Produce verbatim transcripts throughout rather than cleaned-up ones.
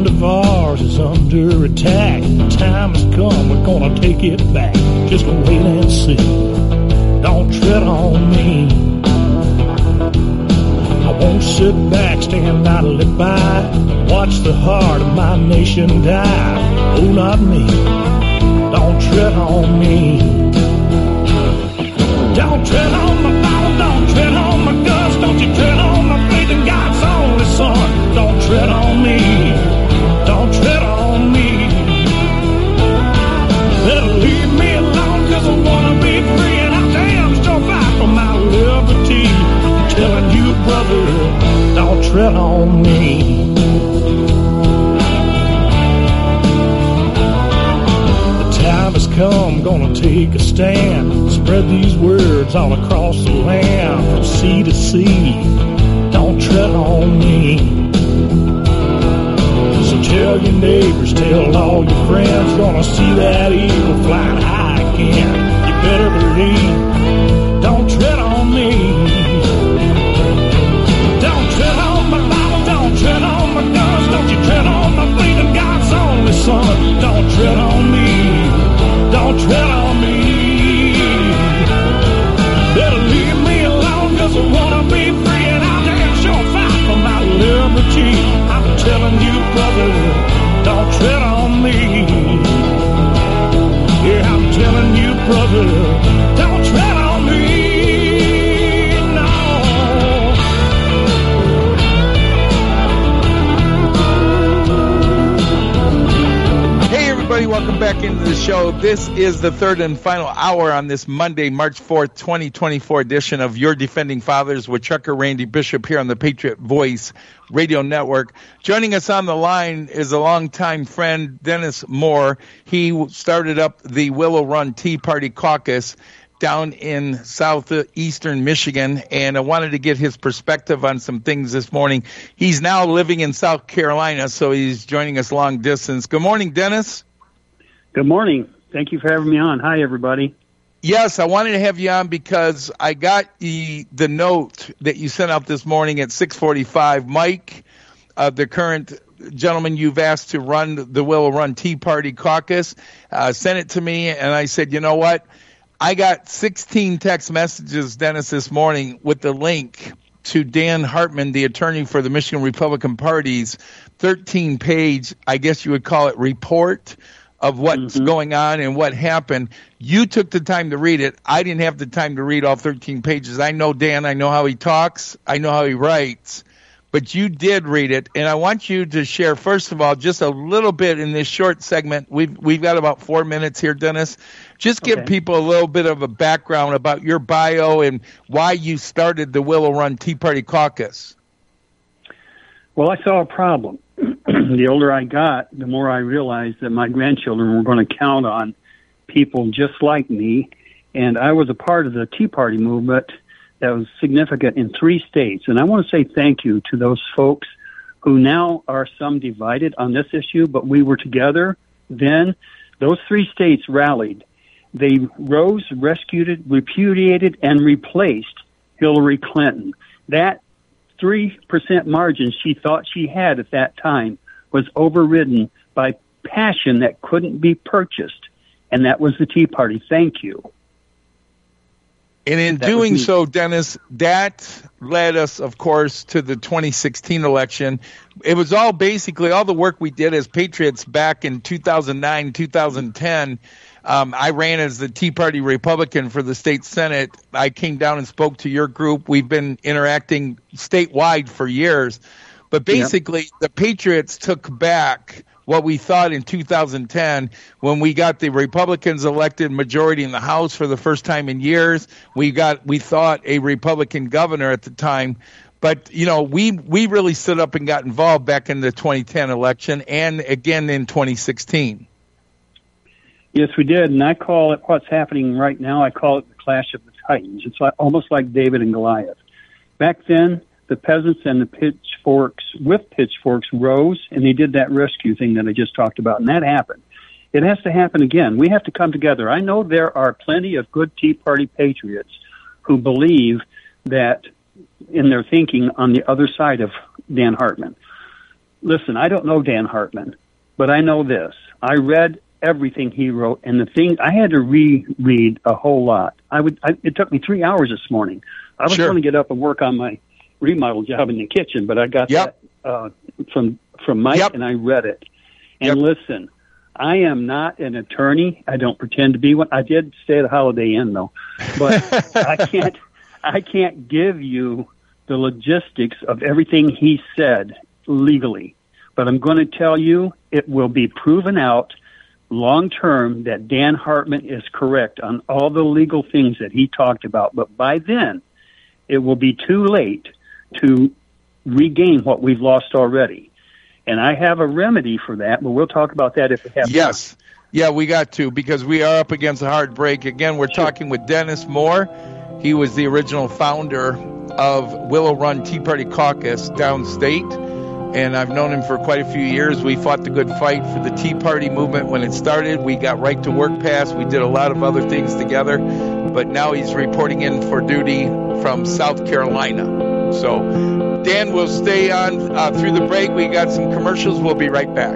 land of ours is under attack. The time has come, we're gonna take it back. Just wait and see. Don't tread on me. I won't sit back, stand idly by, watch the heart of my nation die. Oh, not me. Don't tread on me. Don't tread on my Bible, don't tread on my guns, don't you tread on my faith in God's only Son. Don't tread on me, don't tread on me. Better leave me alone, cause I wanna be free, and I damn sure fight for my liberty. I'm telling you, brother, don't tread on me. Time has come, gonna take a stand. Spread these words all across the land, from sea to sea. Don't tread on me. So tell your neighbors, tell all your friends, gonna see that eagle flying high again. You better believe. Don't tread on me. Don't tread on my Bible, don't tread on my guns, don't you tread on my faith in God's only Son. Don't tread on me. Don't tread on me. Better leave me alone, cause I wanna be free, and I'll damn sure fight for my liberty. I'm telling you, brother, don't tread on me. Yeah, I'm telling you, brother, don't tread on me. No. Hey everybody, welcome back into the show. This is the third and final hour on this Monday, March fourth, twenty twenty-four edition of Your Defending Fathers with Trucker Randy Bishop here on the Patriot Voice Radio Network. Joining us on the line is a longtime friend, Dennis Moore. He started up the Willow Run Tea Party Caucus down in southeastern Michigan, and I wanted to get his perspective on some things this morning. He's now living in South Carolina, so he's joining us long distance. Good morning, Dennis. Good morning. Thank you for having me on. Hi, everybody. Yes, I wanted to have you on because I got the, the note that you sent out this morning at six forty-five. Mike, uh, the current gentleman you've asked to run the Willow Run Tea Party Caucus, uh, sent it to me, and I said, you know what? I got sixteen text messages, Dennis, this morning with the link to Dan Hartman, the attorney for the Michigan Republican Party's thirteen-page, I guess you would call it, report of what's mm-hmm. going on and what happened. You took the time to read it. I didn't have the time to read all thirteen pages. I know Dan. I know how he talks. I know how he writes. But you did read it, and I want you to share, first of all, just a little bit in this short segment. We've, we've got about four minutes here, Dennis. Just give okay. people a little bit of a background about your bio and why you started the Willow Run Tea Party Caucus. Well, I saw a problem. The older I got, the more I realized that my grandchildren were going to count on people just like me. And I was a part of the Tea Party movement that was significant in three states. And I want to say thank you to those folks who now are some divided on this issue, but we were together then. Those three states rallied. They rose, rescued, repudiated, and replaced Hillary Clinton. That three percent margin she thought she had at that time was overridden by passion that couldn't be purchased, and that was the Tea Party. Thank you. And in that doing so, Dennis, that led us, of course, to the twenty sixteen election. It was all basically all the work we did as Patriots back in two thousand nine, two thousand ten. Um, I ran as the Tea Party Republican for the state Senate. I came down and spoke to your group. We've been interacting statewide for years. But basically, yep. the Patriots took back what we thought in two thousand ten when we got the Republicans elected majority in the House for the first time in years. We got, we thought, a Republican governor at the time. But, you know, we, we really stood up and got involved back in the twenty ten election and again in twenty sixteen. Yes, we did. And I call it what's happening right now. I call it the Clash of the Titans. It's like, almost like David and Goliath. Back then, the peasants and the pitchforks with pitchforks rose, and they did that rescue thing that I just talked about, and that happened. It has to happen again. We have to come together. I know there are plenty of good Tea Party patriots who believe that in their thinking on the other side of Dan Hartman. listen, I don't know Dan Hartman, but I know this. I read everything he wrote, and the thing, I had to reread a whole lot. I would. I, it took me three hours this morning. I was Sure. going to get up and work on my remodel job in the kitchen, but I got Yep. that uh, from from Mike, Yep. and I read it. And Yep. listen, I am not an attorney. I don't pretend to be one. I did stay at a Holiday Inn, though, but I can't. I can't give you the logistics of everything he said legally. But I'm going to tell you, it will be proven out long term that Dan Hartman is correct on all the legal things that he talked about. But by then, it will be too late to regain what we've lost already. And I have a remedy for that, but we'll talk about that if we have Yes. Yeah, we got to, because we are up against a hard break. Again, we're talking with Dennis Moore. He was the original founder of Willow Run Tea Party Caucus downstate, and I've known him for quite a few years. We fought the good fight for the Tea Party movement when it started. We got right to work pass. We did a lot of other things together, but now he's reporting in for duty from South Carolina. So Dan will stay on uh, through the break. We got some commercials. We'll be right back.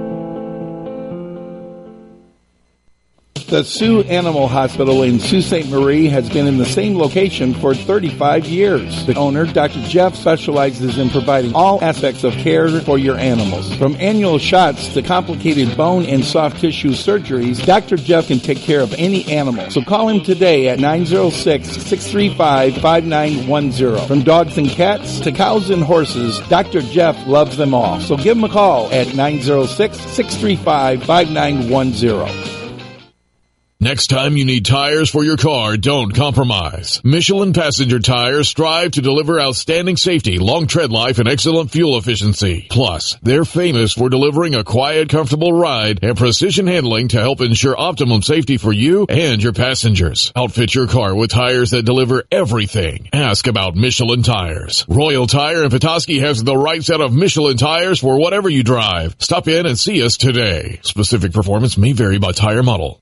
The Sioux Animal Hospital in Sault Ste. Marie has been in the same location for thirty-five years. The owner, Doctor Jeff, specializes in providing all aspects of care for your animals. From annual shots to complicated bone and soft tissue surgeries, Doctor Jeff can take care of any animal. So call him today at nine oh six, six three five, five nine one oh. From dogs and cats to cows and horses, Doctor Jeff loves them all. So give him a call at nine oh six, six three five, five nine one oh. Next time you need tires for your car, don't compromise. Michelin Passenger Tires strive to deliver outstanding safety, long tread life, and excellent fuel efficiency. Plus, they're famous for delivering a quiet, comfortable ride and precision handling to help ensure optimum safety for you and your passengers. Outfit your car with tires that deliver everything. Ask about Michelin Tires. Royal Tire in Petoskey has the right set of Michelin tires for whatever you drive. Stop in and see us today. Specific performance may vary by tire model.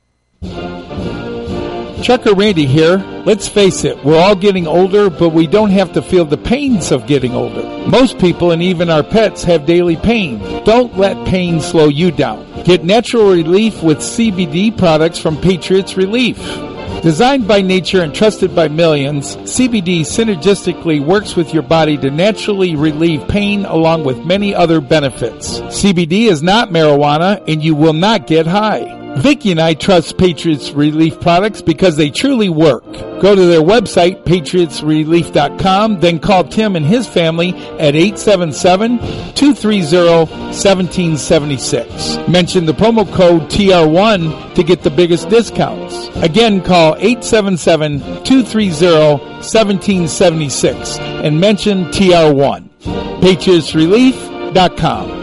Trucker Randy here. Let's face it, we're all getting older, but we don't have to feel the pains of getting older. Most people and even our pets have daily pain. Don't let pain slow you down. Get natural relief with C B D products from Patriots Relief. Designed by nature and trusted by millions, C B D synergistically works with your body to naturally relieve pain along with many other benefits. C B D is not marijuana and you will not get high. Vicki and I trust Patriots Relief products because they truly work. Go to their website, patriots relief dot com, then call Tim and his family at eight seven seven, two three zero, one seven seven six. Mention the promo code T R one to get the biggest discounts. Again, call eight seven seven, two three zero, one seven seven six and mention T R one. patriots relief dot com.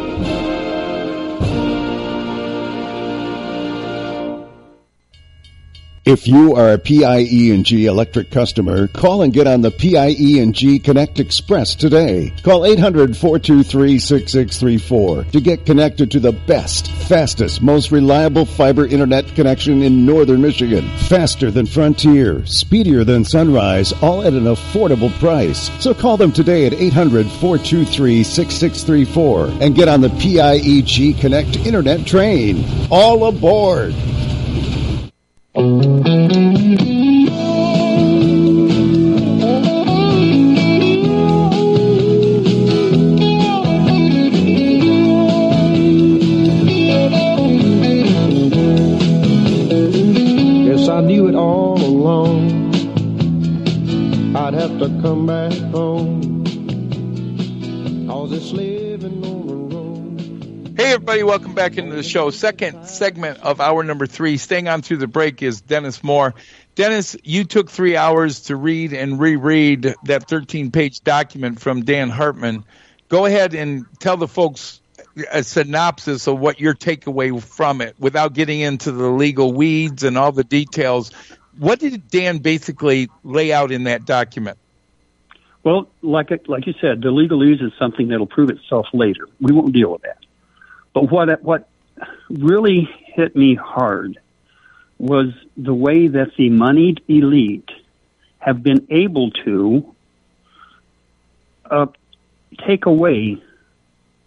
If you are a P I E and G electric customer, call and get on the P I E and G Connect Express today. Call eight hundred, four two three, six six three four to get connected to the best, fastest, most reliable fiber internet connection in northern Michigan. Faster than Frontier, speedier than Sunrise, all at an affordable price. So call them today at eight hundred, four two three, six six three four and get on the P I E G Connect internet train. All aboard! Yes, I knew it all along. I'd have to come back home. All this living on the road. Hey, everybody, welcome back into the show. Second segment of hour number three. Staying on through the break is Dennis Moore. Dennis, you took three hours to read and reread that thirteen-page document from Dan Hartman. Go ahead and tell the folks a synopsis of what your takeaway from it without getting into the legal weeds and all the details. What did Dan basically lay out in that document? Well, like like you said, the legalese is something that'll prove itself later. We won't deal with that. But what what really hit me hard was the way that the moneyed elite have been able to uh, take away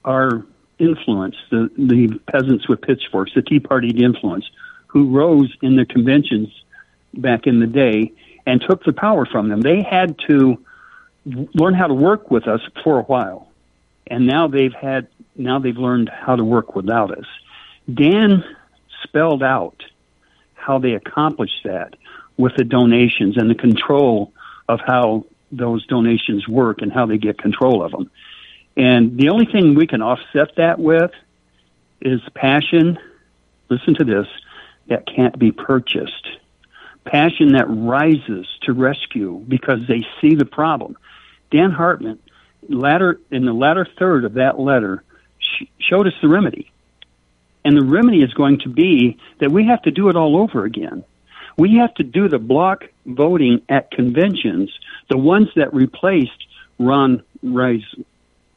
our influence, the, the peasants with pitchforks, the Tea Party influence, who rose in the conventions back in the day and took the power from them. They had to learn how to work with us for a while, and now they've had now they've learned how to work without us. Dan spelled out how they accomplished that with the donations and the control of how those donations work and how they get control of them. And the only thing we can offset that with is passion, listen to this, that can't be purchased. Passion that rises to rescue because they see the problem. Dan Hartman, latter, in the latter third of that letter, sh- showed us the remedy. And the remedy is going to be that we have to do it all over again. We have to do the block voting at conventions, the ones that replaced Ron Rising,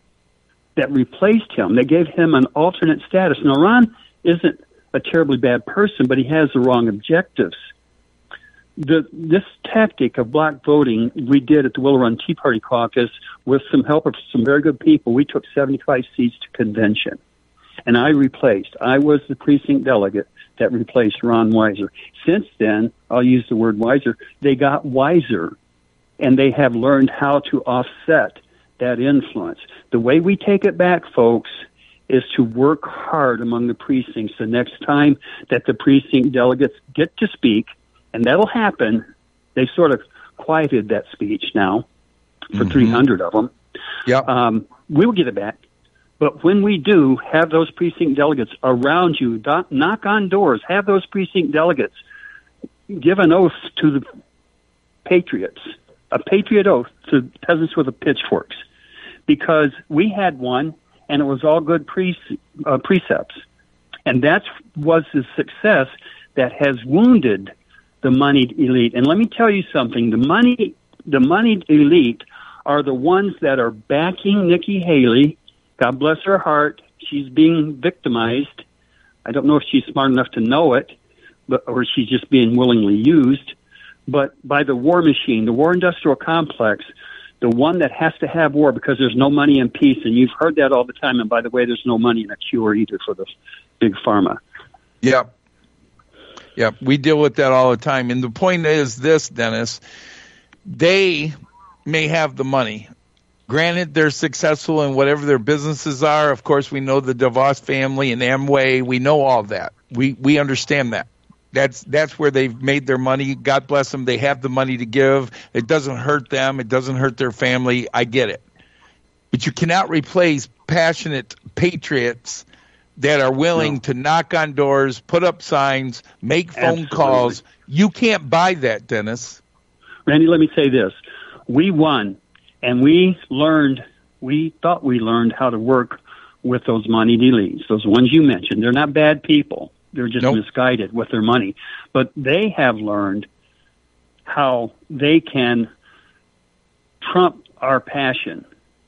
that replaced him. They gave him an alternate status. Now, Ron isn't a terribly bad person, but he has the wrong objectives. The, this tactic of block voting we did at the Willow Run Tea Party Caucus with some help of some very good people. We took seventy-five seats to convention, and I replaced. I was the precinct delegate that replaced Ron Weiser. Since then, I'll use the word wiser, they got wiser, and they have learned how to offset that influence. The way we take it back, folks, is to work hard among the precincts. The next time that the precinct delegates get to speak, and that'll happen, they've sort of quieted that speech now for mm-hmm. three hundred of them. Yep. Um, we will get it back. But when we do, have those precinct delegates around you, do- knock on doors, have those precinct delegates give an oath to the patriots, a patriot oath to peasants with the pitchforks, because we had one, and it was all good pre- uh, precepts. And that was the success that has wounded the moneyed elite. And let me tell you something, the money, the moneyed elite are the ones that are backing Nikki Haley. God bless her heart. She's being victimized. I don't know if she's smart enough to know it, but or she's just being willingly used. But by the war machine, the war industrial complex, the one that has to have war because there's no money in peace. And you've heard that all the time. And by the way, there's no money in a cure either for the big pharma. Yep. Yep. We deal with that all the time. And the point is this, Dennis, they may have the money. Granted, they're successful in whatever their businesses are. Of course, we know the DeVos family and Amway. We know all that. We we understand that. That's that's where they've made their money. God bless them. They have the money to give. It doesn't hurt them. It doesn't hurt their family. I get it. But you cannot replace passionate patriots that are willing no. to knock on doors, put up signs, make phone Absolutely. calls. You can't buy that, Dennis. Randy, let me say this. We won. And we learned, we thought we learned how to work with those moneyed elites, those ones you mentioned. They're not bad people. They're just nope. misguided with their money. But they have learned how they can trump our passion.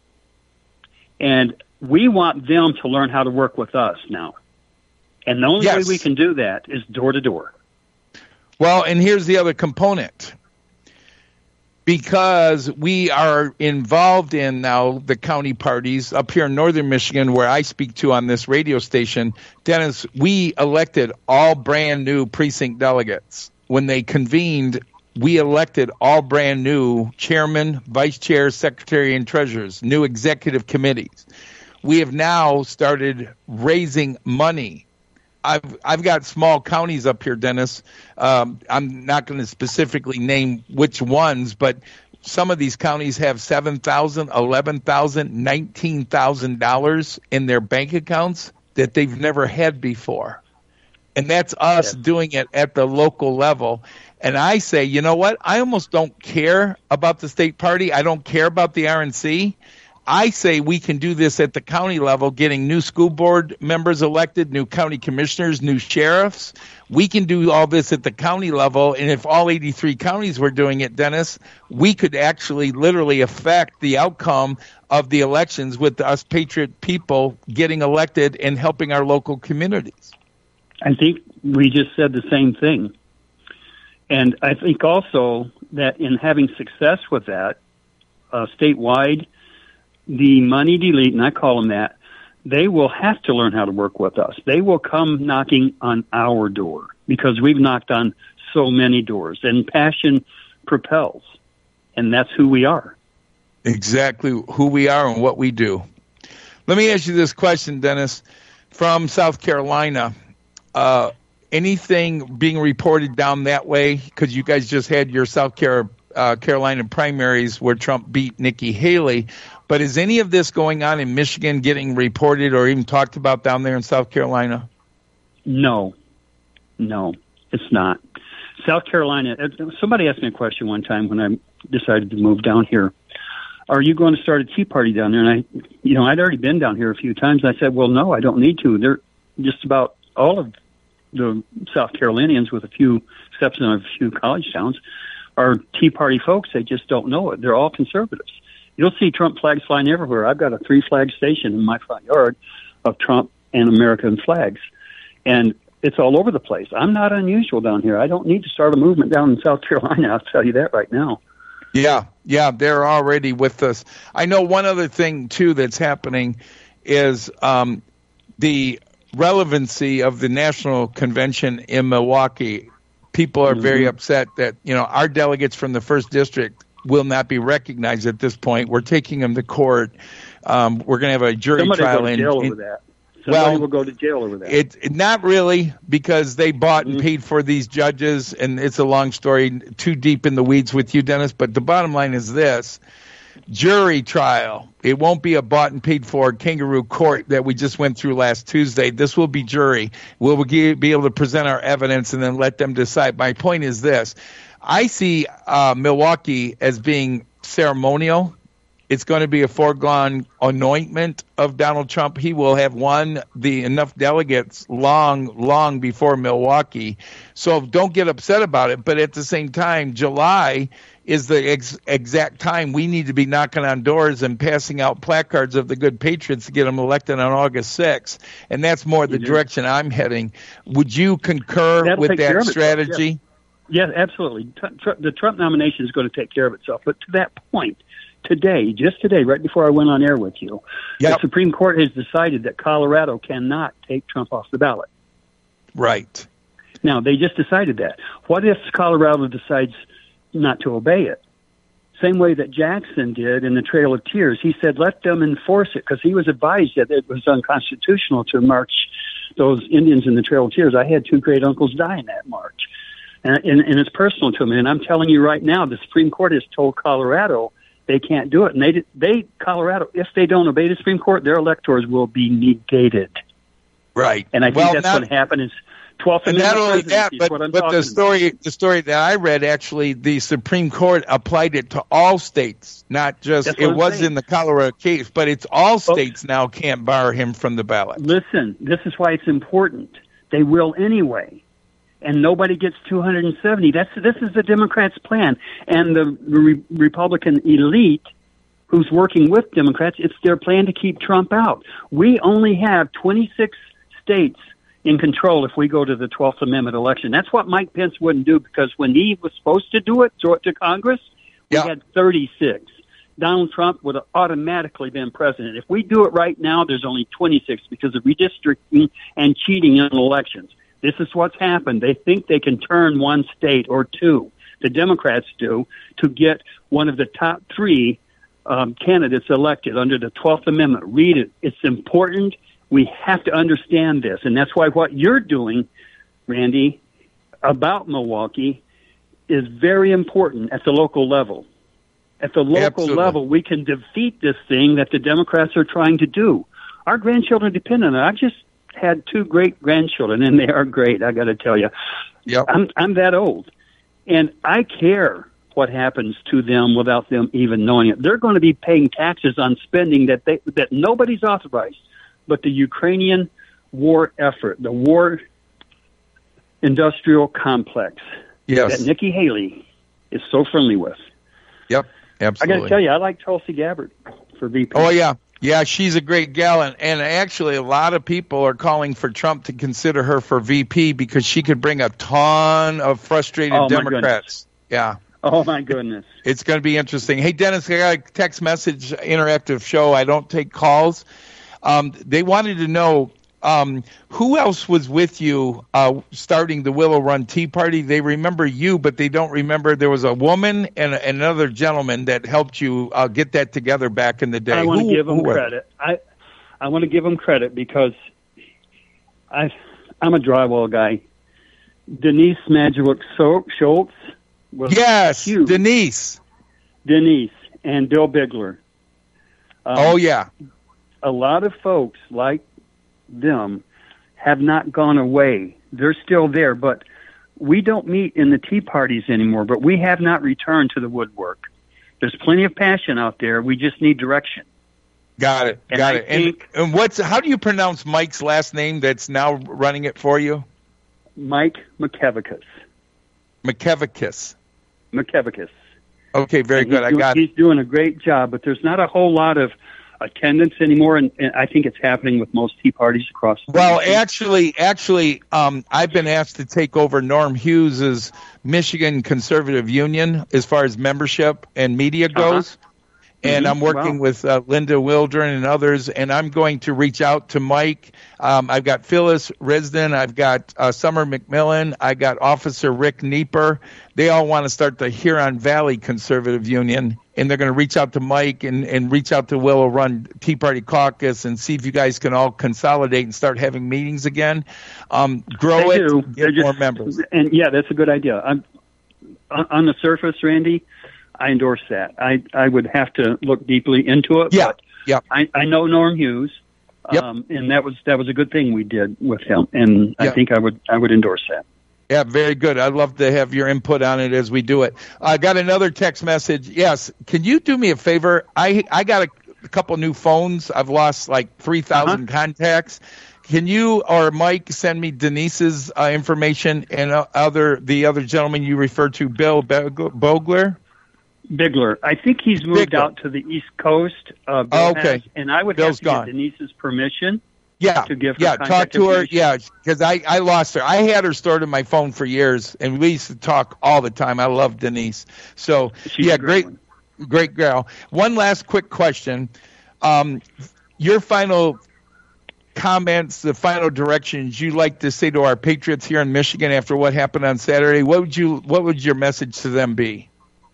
And we want them to learn how to work with us now. And the only yes. way we can do that is door to door. Well, and here's the other component. Because we are involved in now the county parties up here in northern Michigan where I speak to on this radio station, Dennis, we elected all brand new precinct delegates. When they convened, we elected all brand new chairman, vice chair, secretary, and treasurers, new executive committees. We have now started raising money. I've I've got small counties up here, Dennis. Um, I'm not going to specifically name which ones, but some of these counties have seven thousand dollars, eleven thousand dollars, nineteen thousand dollars in their bank accounts that they've never had before. And that's us yeah. doing it at the local level. And I say, you know what? I almost don't care about the state party. I don't care about the R N C. I say we can do this at the county level, getting new school board members elected, new county commissioners, new sheriffs. We can do all this at the county level, and if all eighty-three counties were doing it, Dennis, we could actually literally affect the outcome of the elections with us patriot people getting elected and helping our local communities. I think we just said the same thing. And I think also that in having success with that uh, statewide, the moneyed elite, and I call them that, they will have to learn how to work with us. They will come knocking on our door because we've knocked on so many doors, and passion propels, and that's who we are. Exactly who we are and what we do. Let me ask you this question, Dennis, from South Carolina. Uh, anything being reported down that way? Because you guys just had your South Car- uh, Carolina primaries where Trump beat Nikki Haley. But is any of this going on in Michigan getting reported or even talked about down there in South Carolina? No, no, it's not. South Carolina, somebody asked me a question one time when I decided to move down here. Are you going to start a Tea Party down there? And I, you know, I'd already been down here a few times. I said, well, no, I don't need to. They're just about all of the South Carolinians, with a few exceptions of a few college towns, are Tea Party folks. They just don't know it. They're all conservatives. You'll see Trump flags flying everywhere. I've got a three-flag station in my front yard of Trump and American flags. And it's all over the place. I'm not unusual down here. I don't need to start a movement down in South Carolina. I'll tell you that right now. Yeah, yeah, they're already with us. I know one other thing, too, that's happening is um, the relevancy of the National Convention in Milwaukee. People are mm-hmm. very upset that, you know, our delegates from the first district will not be recognized at this point. We're taking them to court. Um, we're going to have a jury Somebody trial. Go to jail in, over that. Somebody well, will go to jail over that. It, it not really, because they bought and mm-hmm. paid for these judges, and it's a long story, too deep in the weeds with you, Dennis. But the bottom line is this: jury trial. It won't be a bought and paid for kangaroo court that we just went through last Tuesday. This will be jury. We'll be able to present our evidence and then let them decide. My point is this: I see uh, Milwaukee as being ceremonial. It's going to be a foregone anointment of Donald Trump. He will have won the enough delegates long, long before Milwaukee. So don't get upset about it. But at the same time, July is the ex- exact time we need to be knocking on doors and passing out placards of the good patriots to get them elected on August sixth. And that's more the direction I'm heading. Would you concur That'll with that strategy? Yes, yeah, absolutely. The Trump nomination is going to take care of itself. But to that point, today, just today, right before I went on air with you, yep. the Supreme Court has decided that Colorado cannot take Trump off the ballot. Right. Now, they just decided that. What if Colorado decides not to obey it? Same way that Jackson did in the Trail of Tears. He said, let them enforce it, because he was advised that it was unconstitutional to march those Indians in the Trail of Tears. I had two great uncles die in that march. And, and, and it's personal to me. And I'm telling you right now, the Supreme Court has told Colorado they can't do it. And they, they, Colorado, if they don't obey the Supreme Court, their electors will be negated. Right. And I think well, that's not, what happened is twelfth and Amendment. Not only that, but, but the story, about. the story that I read, actually, the Supreme Court applied it to all states, not just, it was saying. in the Colorado case, but it's all states oh. now can't bar him from the ballot. Listen, this is why it's important. They will anyway. And nobody gets two hundred seventy. That's this is the Democrats' plan, and the re- Republican elite, who's working with Democrats, it's their plan to keep Trump out. We only have twenty-six states in control if we go to the twelfth Amendment election. That's what Mike Pence wouldn't do, because when he was supposed to do it, throw it to Congress, we yeah. had thirty-six. Donald Trump would have automatically been president. If we do it right now, there's only twenty-six because of redistricting and cheating in elections. This is what's happened. They think they can turn one state or two, the Democrats do, to get one of the top three um, candidates elected under the twelfth Amendment. Read it. It's important. We have to understand this. And that's why what you're doing, Randy, about Milwaukee is very important at the local level. At the local Absolutely. level, we can defeat this thing that the Democrats are trying to do. Our grandchildren depend on it. I just had two great grandchildren, and they are great, I got to tell you. Yep. I'm I'm that old, and I care what happens to them without them even knowing it. They're going to be paying taxes on spending that they that nobody's authorized, but the Ukrainian war effort, the war industrial complex yes. that Nikki Haley is so friendly with. Yep, absolutely. I got to tell you, I like Tulsi Gabbard for V P. Oh, yeah. Yeah, she's a great gal, and, and actually a lot of people are calling for Trump to consider her for V P because she could bring a ton of frustrated oh, Democrats. Yeah. Oh, my goodness. It's going to be interesting. Hey, Dennis, I got a text message interactive show. I don't take calls. Um, they wanted to know um, who else was with you uh, starting the Willow Run Tea Party. They remember you, but they don't remember there was a woman and, and another gentleman that helped you uh, get that together back in the day. I want Who- to give them who were they? credit. I I want to give them credit because I I'm a drywall guy. Denise Madgewick Schultz was Yes, huge. Denise. Denise and Bill Bigler. Um, Oh, yeah. A lot of folks like them have not gone away. They're still there, but we don't meet in the tea parties anymore, but we have not returned to the woodwork. There's plenty of passion out there. We just need direction. Got it. And Got I it. And, think- and what's how do you pronounce Mike's last name that's now running it for you? Mike McKevicus. McKevicus. McKevicus. Okay, very And good. he's I doing, got it. He's doing a great job, but there's not a whole lot of attendance anymore, and, and I think it's happening with most tea parties across the Well, nation. actually, actually, um, I've been asked to take over Norm Hughes's Michigan Conservative Union as far as membership and media goes. And Mhm. I'm working Wow. with uh, Linda Wildren and others, and I'm going to reach out to Mike. Um, I've got Phyllis Risden, I've got uh, Summer McMillan, I got Officer Rick Nieper. They all want to start the Huron Valley Conservative Union, and they're going to reach out to Mike and, and reach out to Willow Run Tea Party Caucus and see if you guys can all consolidate and start having meetings again. Um, grow They it, do. get They're just- more members. And yeah, that's a good idea. I'm, on on the surface, Randy, I endorse that. I, I would have to look deeply into it. Yeah, but yeah. I, I know Norm Hughes, Yep. um, and that was that was a good thing we did with him, and I Yep. think I would I would endorse that. Yeah, very good. I'd love to have your input on it as we do it. I got another text message. Yes, can you do me a favor? I I got a, a couple new phones. I've lost like three thousand Uh-huh. contacts. Can you or Mike send me Denise's uh, information and uh, other the other gentleman you referred to, Bill Beg- Bogler? Bigler, I think he's moved Bigler. out to the East Coast. Uh, Bill Oh, okay. has, and I would Bill's have to gone. get Denise's permission. Yeah, To give her yeah. Talk contact to her. information? Yeah, because I I lost her. I had her stored in my phone for years, and we used to talk all the time. I love Denise. So She's yeah, a great great, one. great girl. One last quick question. Um, your final comments, the final directions you'd like to say to our Patriots here in Michigan after what happened on Saturday. What would you? What would your message to them be?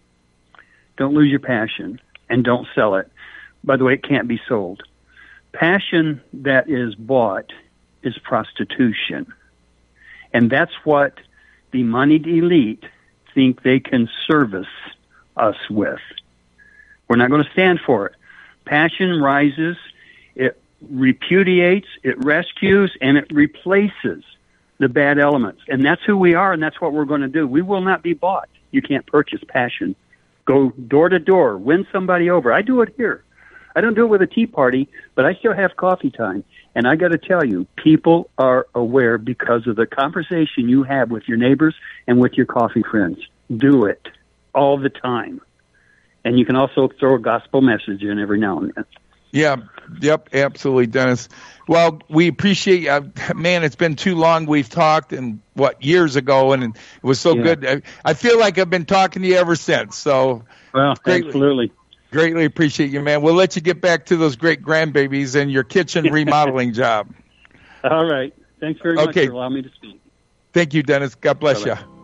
Don't lose your passion and don't sell it. By the way, it can't be sold. Passion that is bought is prostitution. And that's what the moneyed elite think they can service us with. We're not going to stand for it. Passion rises, it repudiates, it rescues, and it replaces the bad elements. And that's who we are, and that's what we're going to do. We will not be bought. You can't purchase passion. Go door to door, win somebody over. I do it here. I don't do it with a tea party, but I still have coffee time. And I got to tell you, people are aware because of the conversation you have with your neighbors and with your coffee friends. Do it all the time. And you can also throw a gospel message in every now and then. Yeah, yep, absolutely, Dennis. Well, we appreciate you. Uh, man, it's been too long. We've talked, and what, years ago, and it was so Yeah. good. I, I feel like I've been talking to you ever since. So Well, Great. absolutely. greatly appreciate you, man. We'll let you get back to those great grandbabies and your kitchen remodeling job. All right. Thanks very much Okay. for allowing me to speak. Thank you, Dennis. God bless Bye-bye. you.